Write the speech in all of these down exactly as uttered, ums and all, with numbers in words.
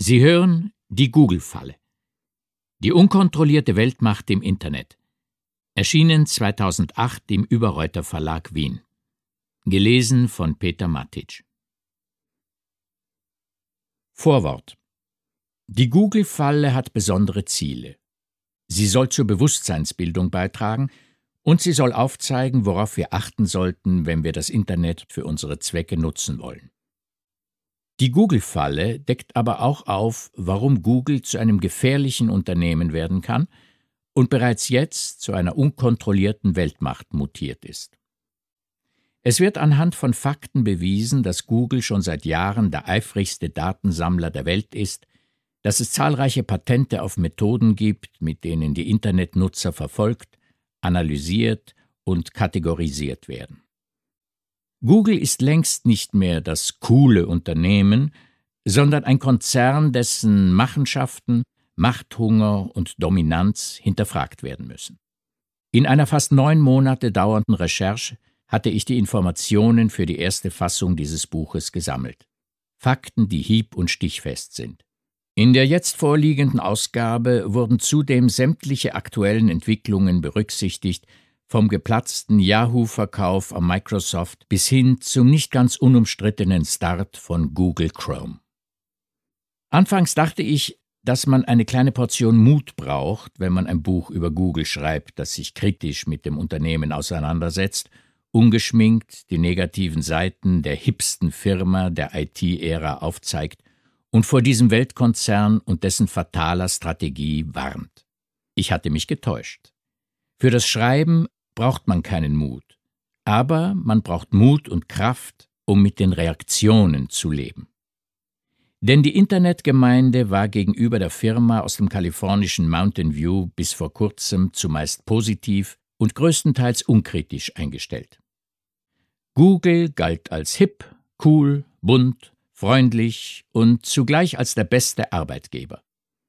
Sie hören die Google-Falle. Die unkontrollierte Weltmacht im Internet. Erschienen zweitausendacht im Überreuter Verlag Wien. Gelesen von Peter Matic. Vorwort. Die Google-Falle hat besondere Ziele. Sie soll zur Bewusstseinsbildung beitragen und sie soll aufzeigen, worauf wir achten sollten, wenn wir das Internet für unsere Zwecke nutzen wollen. Die Google-Falle deckt aber auch auf, warum Google zu einem gefährlichen Unternehmen werden kann und bereits jetzt zu einer unkontrollierten Weltmacht mutiert ist. Es wird anhand von Fakten bewiesen, dass Google schon seit Jahren der eifrigste Datensammler der Welt ist, dass es zahlreiche Patente auf Methoden gibt, mit denen die Internetnutzer verfolgt, analysiert und kategorisiert werden. Google ist längst nicht mehr das coole Unternehmen, sondern ein Konzern, dessen Machenschaften, Machthunger und Dominanz hinterfragt werden müssen. In einer fast neun Monate dauernden Recherche hatte ich die Informationen für die erste Fassung dieses Buches gesammelt. Fakten, die hieb- und stichfest sind. In der jetzt vorliegenden Ausgabe wurden zudem sämtliche aktuellen Entwicklungen berücksichtigt, vom geplatzten Yahoo-Verkauf an Microsoft bis hin zum nicht ganz unumstrittenen Start von Google Chrome. Anfangs dachte ich, dass man eine kleine Portion Mut braucht, wenn man ein Buch über Google schreibt, das sich kritisch mit dem Unternehmen auseinandersetzt, ungeschminkt die negativen Seiten der hipsten Firma der I T-Ära aufzeigt und vor diesem Weltkonzern und dessen fataler Strategie warnt. Ich hatte mich getäuscht. Für das Schreiben braucht man keinen Mut, aber man braucht Mut und Kraft, um mit den Reaktionen zu leben. Denn die Internetgemeinde war gegenüber der Firma aus dem kalifornischen Mountain View bis vor kurzem zumeist positiv und größtenteils unkritisch eingestellt. Google galt als hip, cool, bunt, freundlich und zugleich als der beste Arbeitgeber.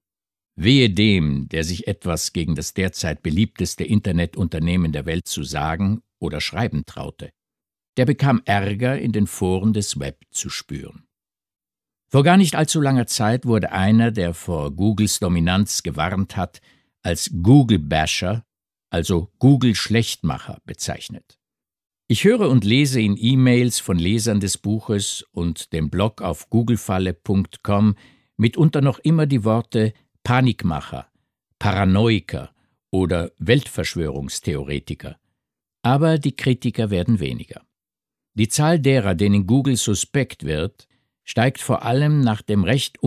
Wehe dem, der sich etwas gegen das derzeit beliebteste Internetunternehmen der Welt zu sagen oder schreiben traute. Der bekam Ärger in den Foren des Web zu spüren. Vor gar nicht allzu langer Zeit wurde einer, der vor Googles Dominanz gewarnt hat, als Google-Basher, also Google-Schlechtmacher, bezeichnet. Ich höre und lese in E-Mails von Lesern des Buches und dem Blog auf googlefalle punkt com mitunter noch immer die Worte Panikmacher, Paranoiker oder Weltverschwörungstheoretiker. Aber die Kritiker werden weniger. Die Zahl derer, denen Google suspekt wird, steigt vor allem nach dem recht